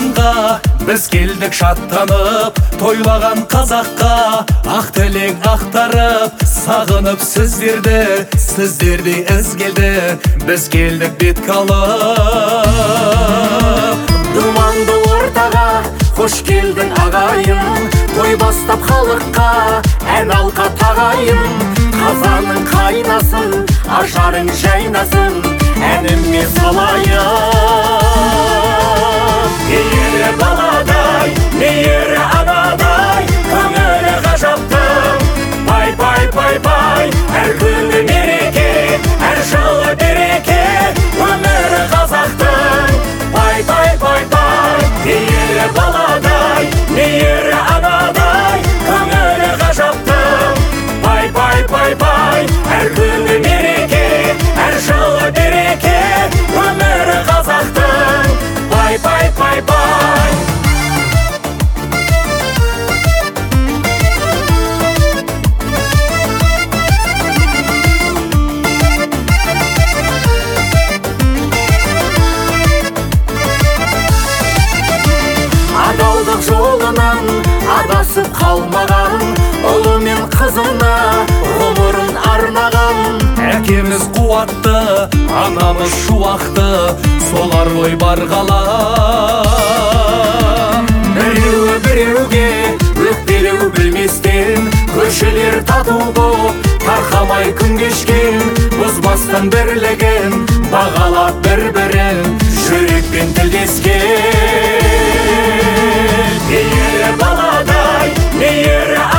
заманға біз келдік шаттанып, тойлаған қазаққа ақ тілек ақтарып, сағынып сіздерді із келді, біз келдік бетке алып. Думанды ортаға қош келдің ағайын, той бастап халыққа ән алқа тағайын. Қазаның қайнасын, ажарың жайнасын, әніме салайын. Мейірі баладай, мейірі анадай, көңілі ғажаптың. Бай, бай, бай, бай, әр күні мереке, әр жылы береке, өмірі қазақтың. Бай, бай, бай, бай, мейірі баладай, мейірі анадай, көңілі ғажаптың. Бай, бай, бай, бай, әр күні мереке, әр жылы береке, өмірі қазақтың. Бай, бай, бай, бай. Адалдық жолынан адасып қалмаған, ұлы мен қызына ғұмырын арнаған. Әкеміз қуатты, анамыз шуақты, солар ғой бар қалам. Біреуге өкпелеу білместен, көшелер тату боп тарқамай күн кешкен. Бұзбастан бірлігін, бағалап бір-бірін, жүрекпен тілдескен. Мейірі баладай, мейірі